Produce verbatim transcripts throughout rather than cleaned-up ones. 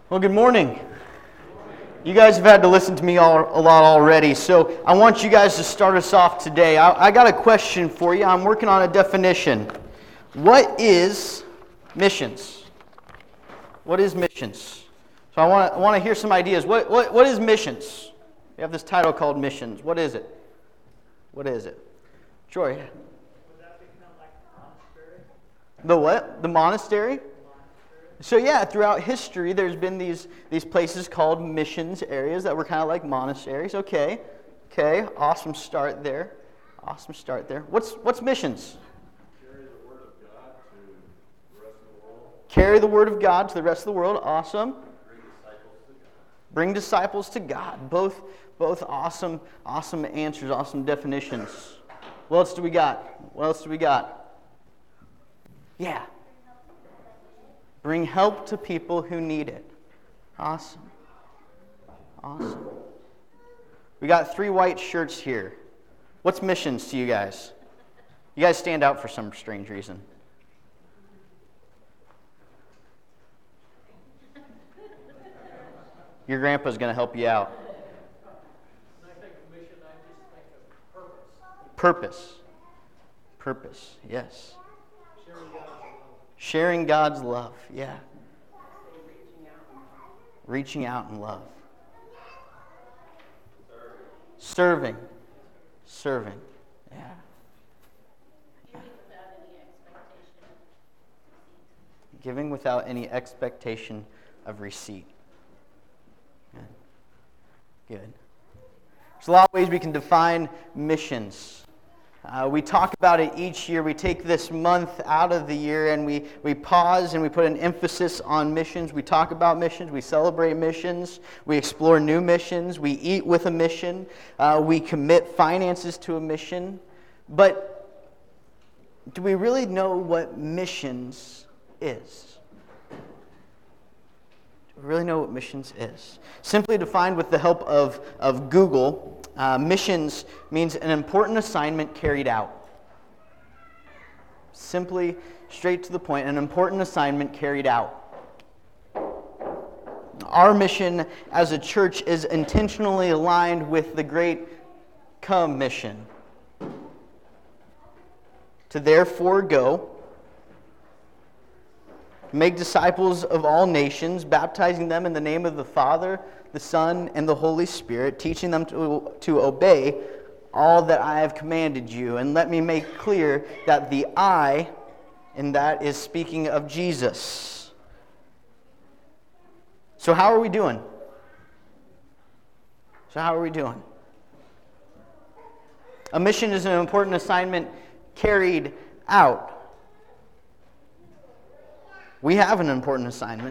Well, good morning. You guys have had to listen to me all, a lot already, so I want you guys to start us off today. I, I got a question for you. I'm working on a definition. What is missions? What is missions? So I want to I want to hear some ideas. What, what what is missions? We have this title called missions. What is it? What is it? Troy. Would that become like a monastery? The what? The monastery? So yeah, throughout history, there's been these, these places called missions areas that were kind of like monasteries. Okay, okay, awesome start there. Awesome start there. What's what's missions? Carry the word of God to the rest of the world. Carry the word of God to the rest of the world. Awesome. Bring disciples to God. Bring disciples to God. Both both awesome awesome answers, awesome definitions. What else do we got? What else do we got? Yeah. Bring help to people who need it. Awesome. Awesome. We got three white shirts here. What's missions to you guys? You guys stand out for some strange reason. Your grandpa's going to help you out. When I think of mission, I just think of purpose. Purpose. Purpose, yes. Sharing God's love. Sharing God's love, yeah. Reaching out in love. Serving. Serving, yeah. yeah. Giving without any expectation of receipt. Good. Good. There's a lot of ways we can define missions. Uh, we talk about it each year. We take this month out of the year and we, we pause and we put an emphasis on missions. We talk about missions. We celebrate missions. We explore new missions. We eat with a mission. Uh, we commit finances to a mission. But do we really know what missions is? Do we really know what missions is? Simply defined with the help of, of Google, Uh, missions means an important assignment carried out. Simply, straight to the point, an important assignment carried out. Our mission as a church is intentionally aligned with the Great Commission. To therefore go, make disciples of all nations, baptizing them in the name of the Father, the Son, and the Holy Spirit, teaching them to, to obey all that I have commanded you. And let me make clear that the I in that is speaking of Jesus. So how are we doing? So how are we doing? A mission is an important assignment carried out. We have an important assignment.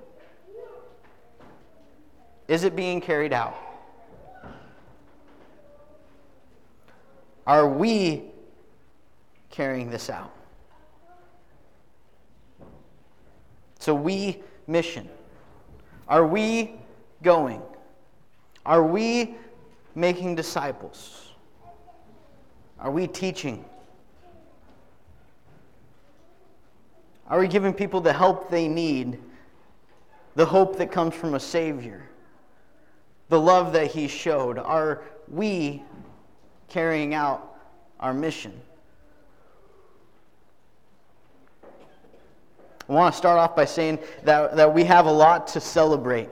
Is it being carried out? Are we carrying this out? So we mission. Are we going? Are we making disciples? Are we teaching? Are we giving people the help they need? The hope that comes from a Savior? The love that He showed? Are we carrying out our mission? I want to start off by saying that, that we have a lot to celebrate.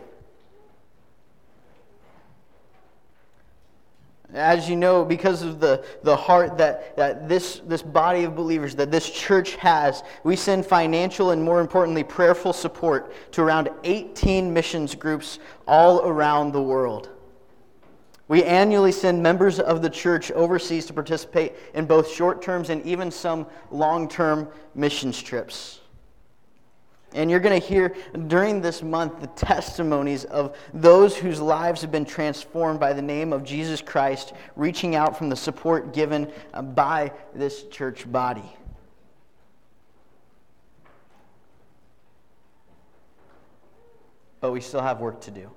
As you know, because of the, the heart that, that this, this body of believers, that this church has, we send financial and, more importantly, prayerful support to around eighteen missions groups all around the world. We annually send members of the church overseas to participate in both short-term and even some long-term missions trips. And you're going to hear during this month the testimonies of those whose lives have been transformed by the name of Jesus Christ, reaching out from the support given by this church body. But we still have work to do.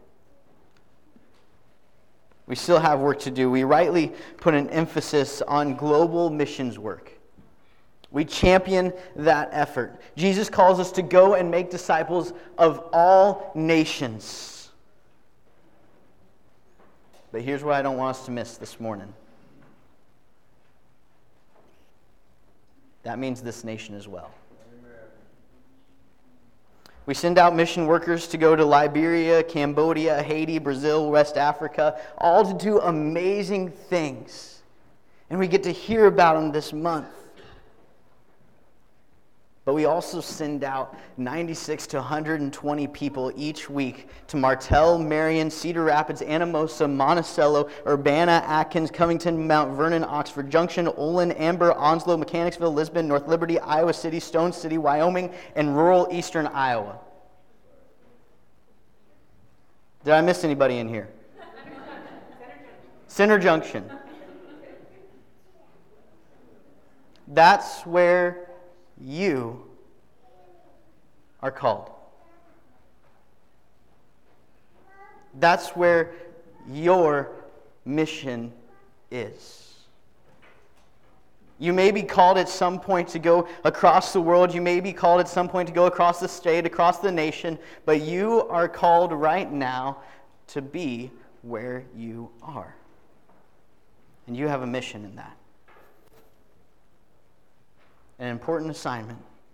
We still have work to do. We rightly put an emphasis on global missions work. We champion that effort. Jesus calls us to go and make disciples of all nations. But here's what I don't want us to miss this morning. That means this nation as well. We send out mission workers to go to Liberia, Cambodia, Haiti, Brazil, West Africa, all to do amazing things. And we get to hear about them this month. But we also send out ninety-six to one hundred twenty people each week to Martell, Marion, Cedar Rapids, Anamosa, Monticello, Urbana, Atkins, Covington, Mount Vernon, Oxford Junction, Olin, Amber, Onslow, Mechanicsville, Lisbon, North Liberty, Iowa City, Stone City, Wyoming, and rural eastern Iowa. Did I miss anybody in here? Center Junction. That's where you are called. That's where your mission is. You may be called at some point to go across the world. You may be called at some point to go across the state, across the nation. But you are called right now to be where you are. And you have a mission in that. An important assignment.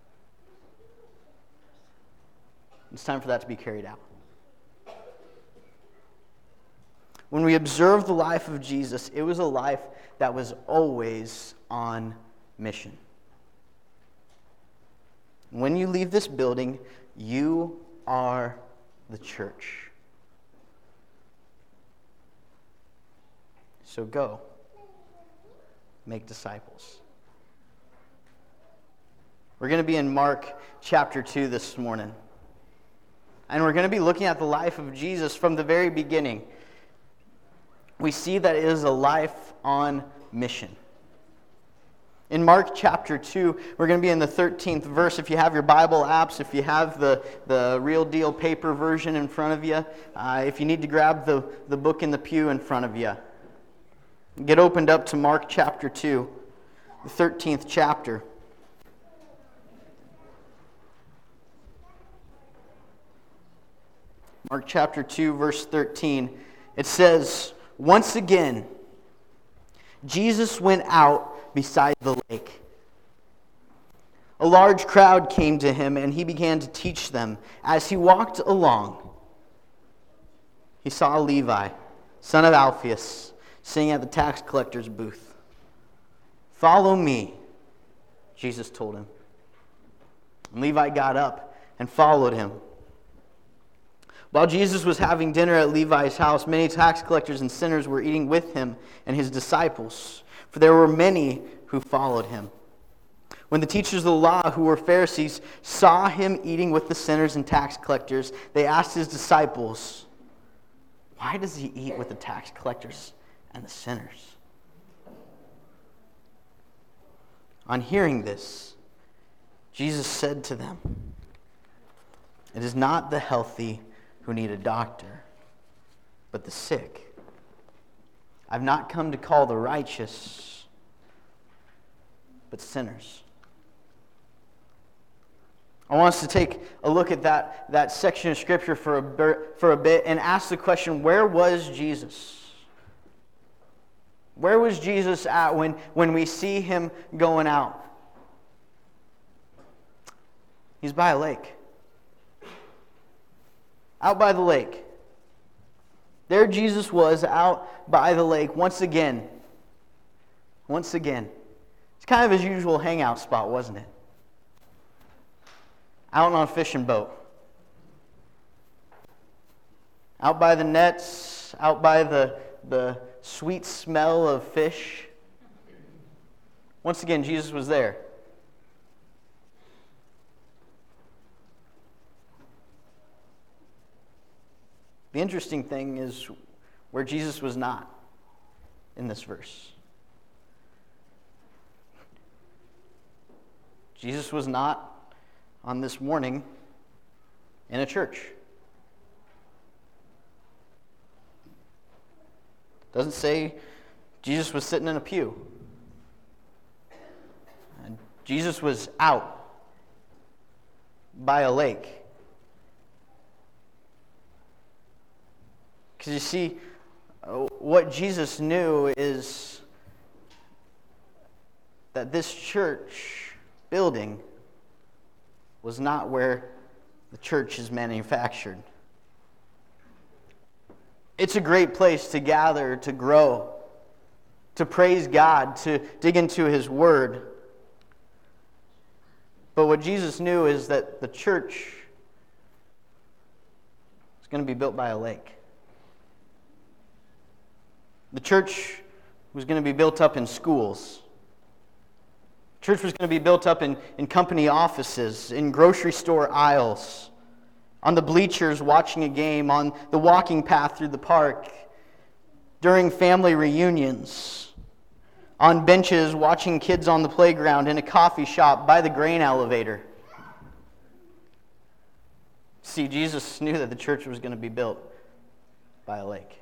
It's time for that to be carried out. When we observe the life of Jesus, it was a life that was always on mission. When you leave this building, you are the church. So go, make disciples. We're going to be in Mark chapter two this morning. And we're going to be looking at the life of Jesus from the very beginning. We see that it is a life on mission. In Mark chapter two, we're going to be in the thirteenth verse. If you have your Bible apps, if you have the, the real deal paper version in front of you, uh, if you need to grab the, the book in the pew in front of you, get opened up to Mark chapter two, the thirteenth chapter. Mark chapter two, verse thirteen. It says, "Once again, Jesus went out beside the lake. A large crowd came to him, and he began to teach them. As he walked along, he saw Levi, son of Alphaeus, sitting at the tax collector's booth. 'Follow me,' Jesus told him. And Levi got up and followed him. While Jesus was having dinner at Levi's house, many tax collectors and sinners were eating with him and his disciples, for there were many who followed him. When the teachers of the law, who were Pharisees, saw him eating with the sinners and tax collectors, they asked his disciples, 'Why does he eat with the tax collectors and the sinners?' On hearing this, Jesus said to them, 'It is not the healthy who need a doctor, but the sick. I've not come to call the righteous, but sinners.'" I want us to take a look at that, that section of Scripture for a, for a bit and ask the question, where was Jesus? Where was Jesus at when, when we see him going out? He's by a lake. Out by the lake. There Jesus was out by the lake once again. Once again. It's kind of his usual hangout spot, wasn't it? Out on a fishing boat. Out by the nets, out by the, the sweet smell of fish. Once again, Jesus was there. The interesting thing is where Jesus was not in this verse. Jesus was not on this morning in a church. It doesn't say Jesus was sitting in a pew. And Jesus was out by a lake. Because you see, what Jesus knew is that this church building was not where the church is manufactured. It's a great place to gather, to grow, to praise God, to dig into His Word. But what Jesus knew is that the church is going to be built by a lake. The church was going to be built up in schools. Church was going to be built up in, in company offices, in grocery store aisles, on the bleachers watching a game, on the walking path through the park, during family reunions, on benches watching kids on the playground, in a coffee shop, by the grain elevator. See, Jesus knew that the church was going to be built by a lake.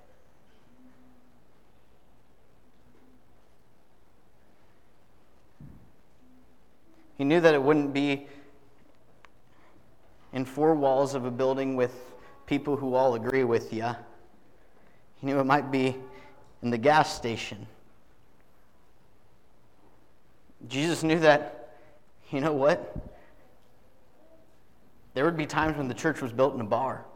He knew that it wouldn't be in four walls of a building with people who all agree with you. He knew it might be in the gas station. Jesus knew that, you know what? There would be times when the church was built in a bar.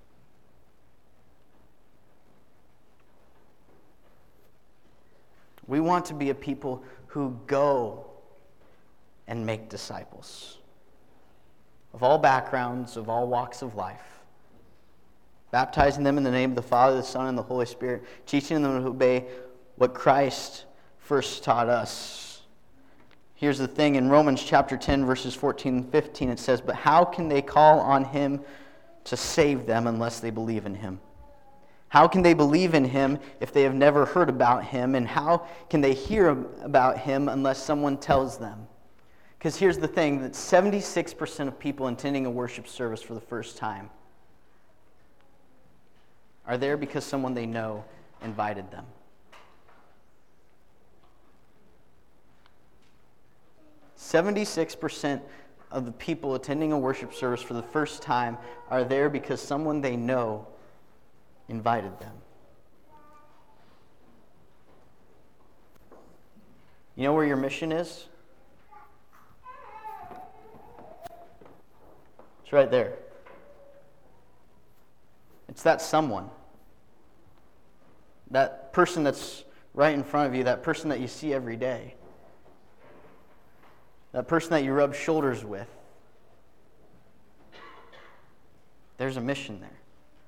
We want to be a people who go and make disciples of all backgrounds, of all walks of life, baptizing them in the name of the Father, the Son, and the Holy Spirit, teaching them to obey what Christ first taught us. Here's the thing, in Romans chapter ten, verses fourteen and fifteen, it says, "But how can they call on Him to save them unless they believe in Him? How can they believe in Him if they have never heard about Him? And how can they hear about Him unless someone tells them?" Because here's the thing, that seventy-six percent of people attending a worship service for the first time are there because someone they know invited them. seventy-six percent of the people attending a worship service for the first time are there because someone they know invited them. You know where your mission is? It's right there. It's that someone. That person that's right in front of you, that person that you see every day. That person that you rub shoulders with. There's a mission there.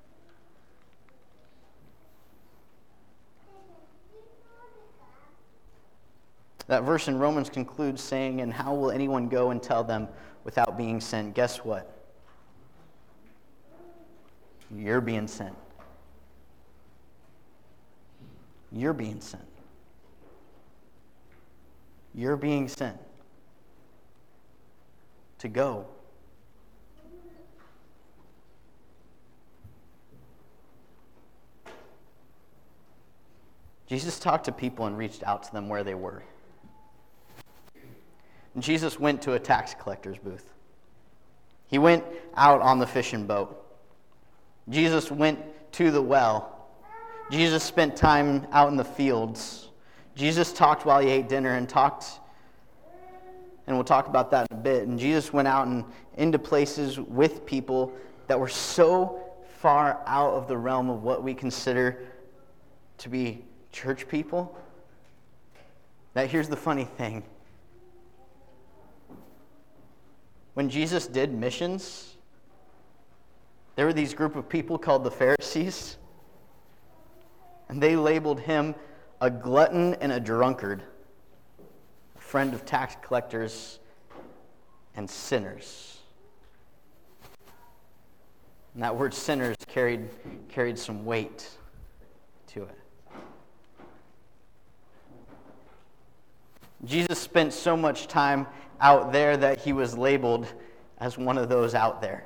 That verse in Romans concludes saying, "And how will anyone go and tell them without being sent?" Guess what? You're being sent. You're being sent. You're being sent to go. Jesus talked to people and reached out to them where they were. And Jesus went to a tax collector's booth. He went out on the fishing boat. Jesus went to the well. Jesus spent time out in the fields. Jesus talked while he ate dinner and talked, and we'll talk about that in a bit. And Jesus went out and into places with people that were so far out of the realm of what we consider to be church people, that here's the funny thing. When Jesus did missions, there were these group of people called the Pharisees, and they labeled him a glutton and a drunkard, a friend of tax collectors and sinners. And that word sinners carried, carried some weight to it. Jesus spent so much time out there that he was labeled as one of those out there.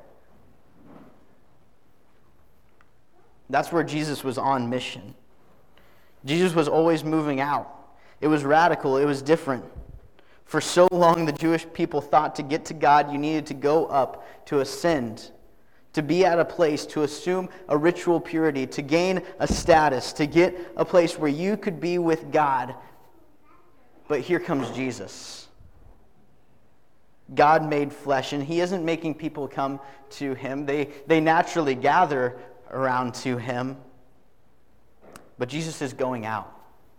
That's where Jesus was on mission. Jesus was always moving out. It was radical. It was different. For so long, the Jewish people thought to get to God, you needed to go up, to ascend, to be at a place, to assume a ritual purity, to gain a status, to get a place where you could be with God. But here comes Jesus. God made flesh, and he isn't making people come to him. They, they naturally gather around to him. But Jesus is going out.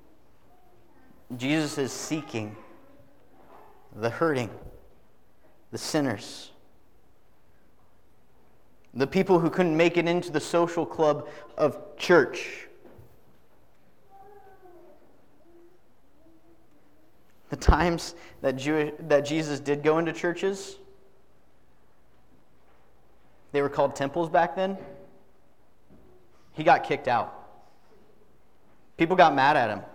Jesus is seeking the hurting, the sinners, the people who couldn't make it into the social club of church. The times that Jew, that Jesus did go into churches, they were called temples back then. He got kicked out. People got mad at him.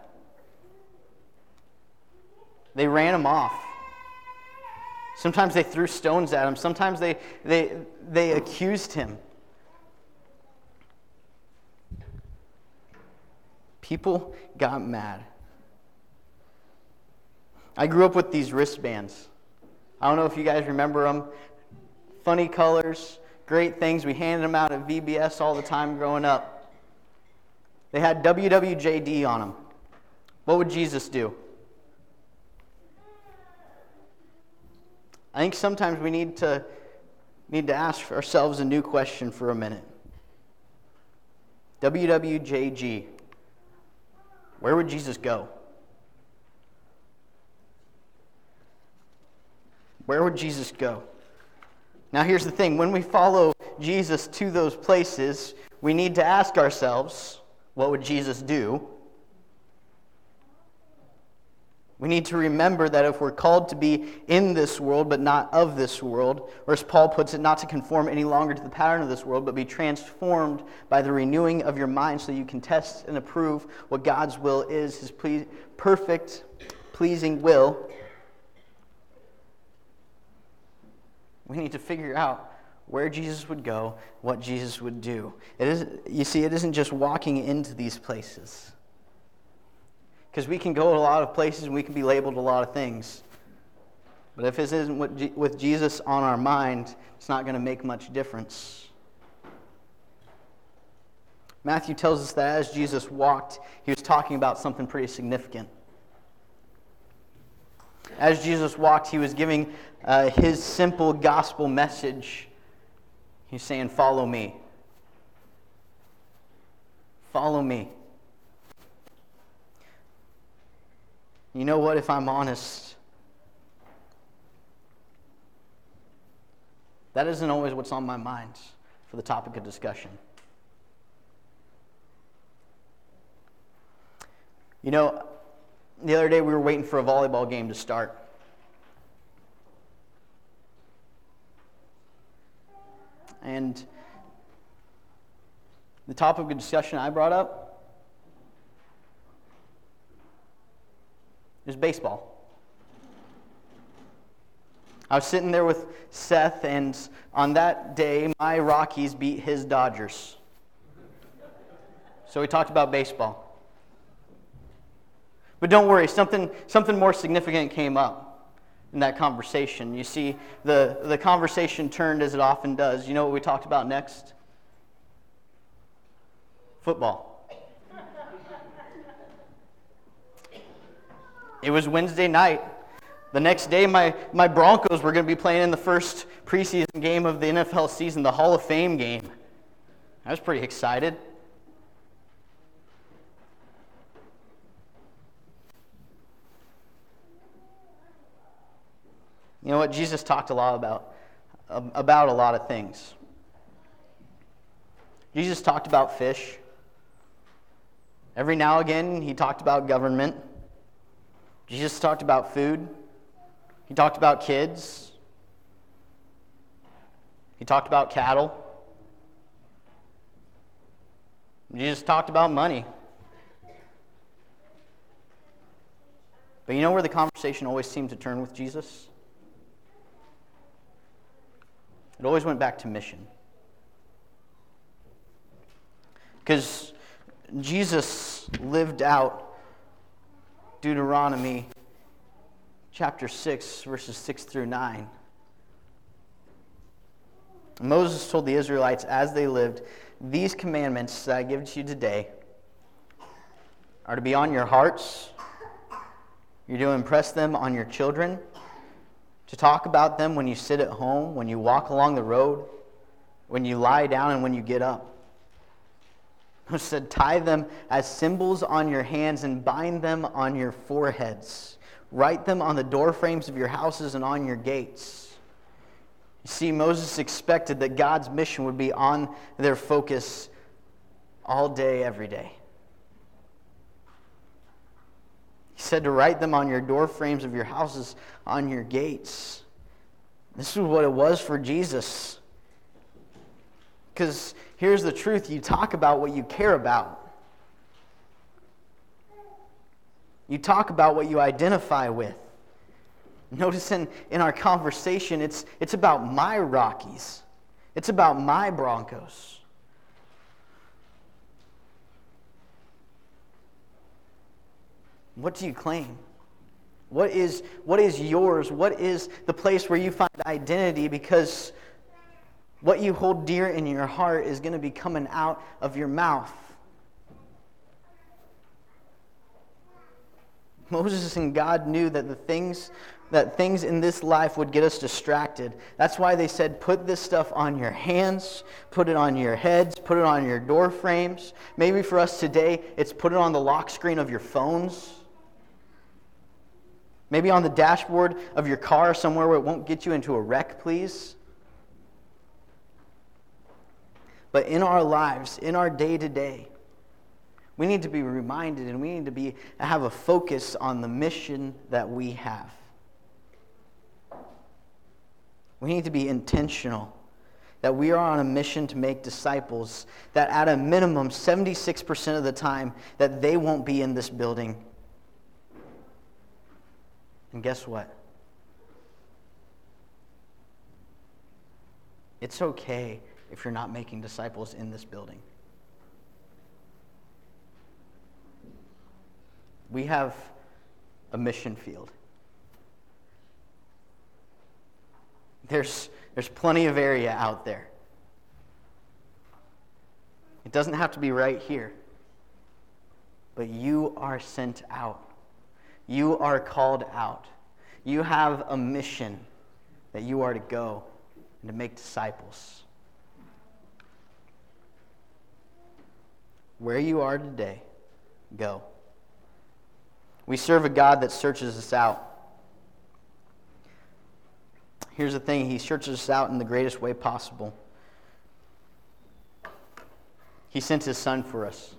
They ran him off. Sometimes they threw stones at him. Sometimes they, they, they accused him. People got mad. I grew up with these wristbands. I don't know if you guys remember them. Funny colors, great things. We handed them out at V B S all the time growing up. They had W W J D on them. What would Jesus do? I think sometimes we need to need to ask ourselves a new question for a minute. W W J G. Where would Jesus go? Where would Jesus go? Now here's the thing. When we follow Jesus to those places, we need to ask ourselves, what would Jesus do? We need to remember that if we're called to be in this world, but not of this world, or as Paul puts it, not to conform any longer to the pattern of this world, but be transformed by the renewing of your mind so you can test and approve what God's will is, his ple- perfect, pleasing will. We need to figure out where Jesus would go, what Jesus would do. It is, you see, it isn't just walking into these places. Because we can go to a lot of places and we can be labeled a lot of things. But if this isn't with Jesus on our mind, it's not going to make much difference. Matthew tells us that as Jesus walked, he was talking about something pretty significant. As Jesus walked, he was giving uh, his simple gospel message. He's saying, follow me. Follow me. You know what, if I'm honest, that isn't always what's on my mind for the topic of discussion. You know, the other day we were waiting for a volleyball game to start. And the topic of discussion I brought up is baseball. I was sitting there with Seth, and on that day, my Rockies beat his Dodgers. So we talked about baseball. But don't worry, something something more significant came up in that conversation. You see, the, the conversation turned as it often does. You know what we talked about next? Football. It was Wednesday night. The next day, my, my Broncos were going to be playing in the first preseason game of the N F L season, the Hall of Fame game. I was pretty excited. You know what? Jesus talked a lot about, about a lot of things. Jesus talked about fish. Every now and again, he talked about government. Jesus talked about food. He talked about kids. He talked about cattle. Jesus talked about money. But you know where the conversation always seemed to turn with Jesus? It always went back to mission. Because Jesus lived out Deuteronomy chapter six, verses six through nine. Moses told the Israelites as they lived, "These commandments that I give to you today are to be on your hearts. You're to impress them on your children, to talk about them when you sit at home, when you walk along the road, when you lie down, and when you get up." He said, "Tie them as symbols on your hands and bind them on your foreheads. Write them on the doorframes of your houses and on your gates." You see, Moses expected that God's mission would be on their focus all day, every day. He said to write them on your doorframes of your houses, on your gates. This is what it was for Jesus. Because here's the truth. You talk about what you care about. You talk about what you identify with. Notice in, in our conversation, it's, it's about my Rockies. It's about my Broncos. What do you claim? What is, what is yours? What is the place where you find identity? Because what you hold dear in your heart is going to be coming out of your mouth. Moses and God knew that the things that things in this life would get us distracted. That's why they said, put this stuff on your hands, put it on your heads, put it on your door frames. Maybe for us today, it's put it on the lock screen of your phones. Maybe on the dashboard of your car somewhere where it won't get you into a wreck, please. But in our lives, in our day-to-day, we need to be reminded and we need to be have a focus on the mission that we have. We need to be intentional that we are on a mission to make disciples, that at a minimum, seventy-six percent of the time, that they won't be in this building. And guess what? It's okay if you're not making disciples in this building. We have a mission field. There's, there's plenty of area out there. It doesn't have to be right here. But you are sent out. You are called out. You have a mission that you are to go and to make disciples. Where you are today, go. We serve a God that searches us out. Here's the thing, He searches us out in the greatest way possible. He sent His Son for us.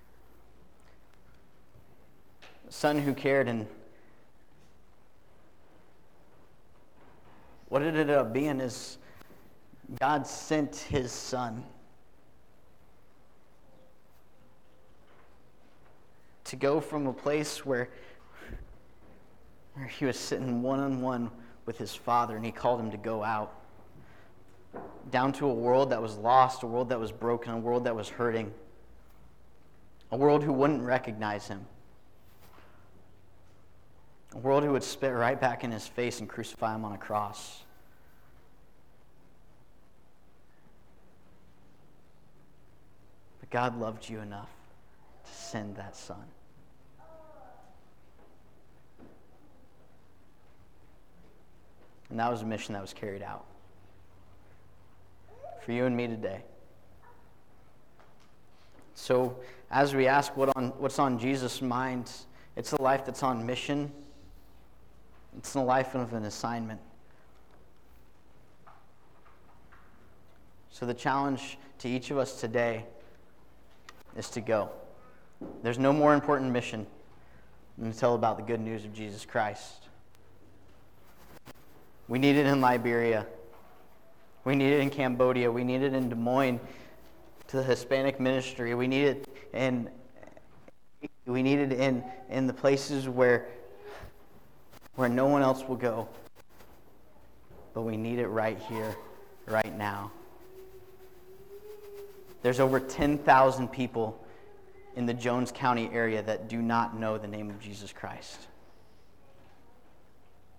A Son who cared, and what it ended up being is God sent His Son to go from a place where, where He was sitting one-on-one with His Father, and He called Him to go out down to a world that was lost, a world that was broken, a world that was hurting, a world who wouldn't recognize Him, a world who would spit right back in His face and crucify Him on a cross. But God loved you enough to send that Son. And that was a mission that was carried out for you and me today. So as we ask what on, what's on Jesus' mind, it's a life that's on mission. It's a life of an assignment. So the challenge to each of us today is to go. There's no more important mission than to tell about the good news of Jesus Christ. We need it in Liberia. We need it in Cambodia. We need it in Des Moines to the Hispanic ministry. We need it in we need it in, in the places where where no one else will go. But we need it right here, right now. There's over ten thousand people in the Jones County area that do not know the name of Jesus Christ.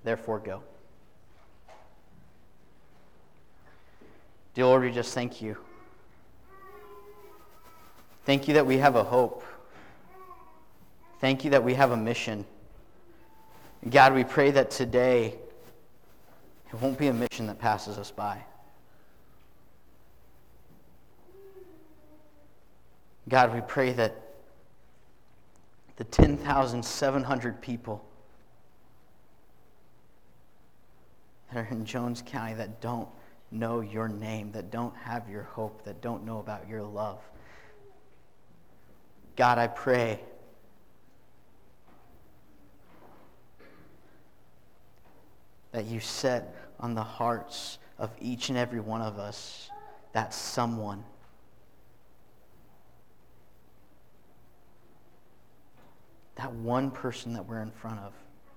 Therefore, go. Dear Lord, we just thank you. Thank you that we have a hope. Thank you that we have a mission. God, we pray that today it won't be a mission that passes us by. God, we pray that the ten thousand seven hundred people that are in Jones County that don't know your name, that don't have your hope, that don't know about your love, God, I pray that you set on the hearts of each and every one of us that someone. That one person that we're in front of.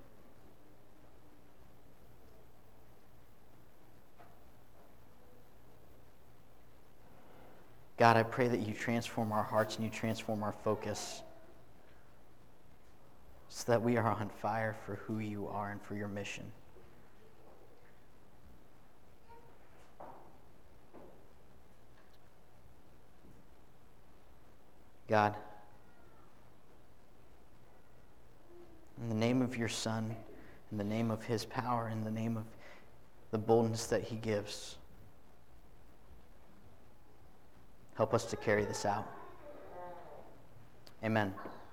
God, I pray that you transform our hearts and you transform our focus so that we are on fire for who you are and for your mission. God, in the name of your Son, in the name of his power, in the name of the boldness that he gives, help us to carry this out. Amen.